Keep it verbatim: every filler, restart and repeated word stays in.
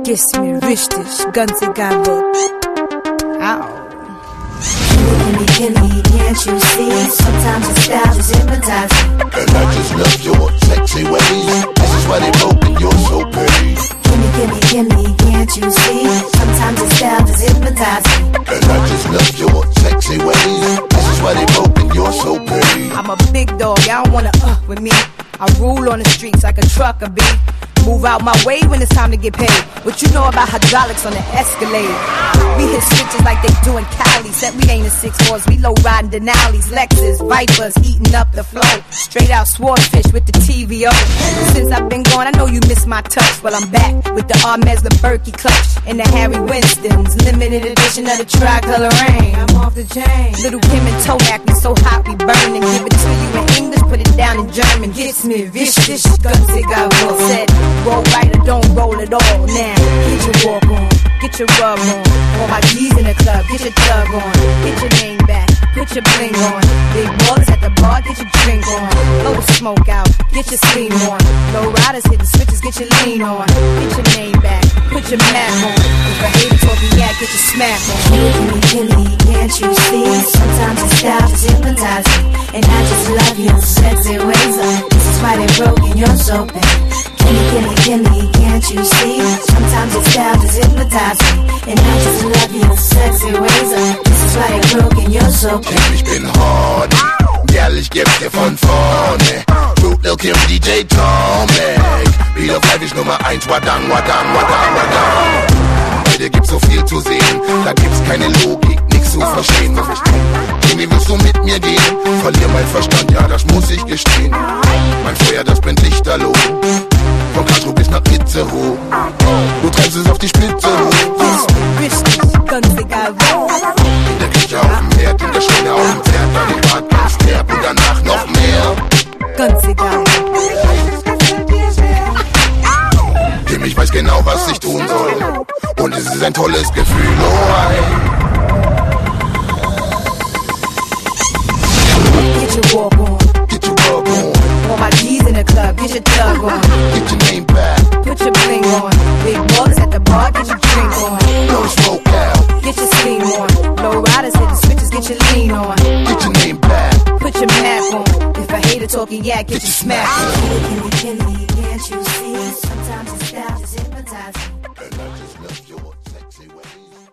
Gibt's mir richtig, ganz egal wo. Ow. Gimme, gimme, can't you see? Sometimes your style is hypnotizing. And I just love your sexy ways. This is why they broke and you're so pretty. Gimme, gimme, gimme, can't you see? Sometimes your style is hypnotizing. And I just love your sexy ways. This is why they broke and you're so pretty. I'm a big dog, y'all don't wanna uh with me. I rule on the streets like a trucker bee. Move out my way when it's time to get paid. What you know about hydraulics on the Escalade? We hit switches like they do in Cali. Said we ain't a six fours, we low riding Denali's, Lexus, Vipers, eating up the flow. Straight out swordfish with the T V O. Since I've been gone, I know you miss my touch. Well, I'm back with the Hermes Berkey clutch and the Harry Winston's limited edition of the tricolor rain. I'm off the chain. Little Kim and Tomac, we so hot we burn and give it to you in English, put it down in German. Gibt's mir richtig, ganz egal wo. Said roll right or don't roll at all. Now get your walk on, get your rub on. All my G's in the club, get your tug on. Get your name back, put your bling on. Big ballers at the bar, get your drink on. Blow the smoke out, get your steam on. Low riders hitting switches, get your lean on. Get your name back, put your map on. If I hate talking yak, get your smack on. Gimme, gimme, can't you see? Sometimes your style is hypnotizing. And I just love your sexy ways. This is why they broke and you're so bad. Gimme, gimme, gimme, can't you see? Sometimes your style is hypnotizing. And I just love your sexy ways. This is why they broke and you're so bad. Ich bin hard, girl, ich geb's dir von vorne. Fruit Lil Kim, D J Tomek. Wieder fertig Nummer eins, wadang, wadang, wadang, wadang. Bei dir gibt's so viel zu sehen, da gibt's keine Logik, nix zu verstehen. Jimmy, willst du mit mir gehen? Verlier mein Verstand, ja, das muss ich gestehen. Mein Feuer, das brennt lichterloh. Von Castro bis nach Itzehoe. Du treibst es auf die Spitze hoch. Richtig, ganz egal wo. In der Küche auf dem Herd, in der Schwelle auf dem Pferd, dann im Bad ganz derb und danach noch mehr. Ganz egal. Tim, ich weiß genau, was ich tun soll. Und es ist ein tolles Gefühl, oh hey. Get your walk on, Get your rub on, all my G's in the club, get your tug on. get your name back, Put your bling on, big ballers at the bar, get your drink on. blow the smoke out, Get your steam on, low riders hitting switches, get your lean on. get your name back. Put your map on, if I hate it talking yak, get your smack on. Gimme, gimme, can't you see? Sometimes your style is hypnotizing. And I just love your sexy ways.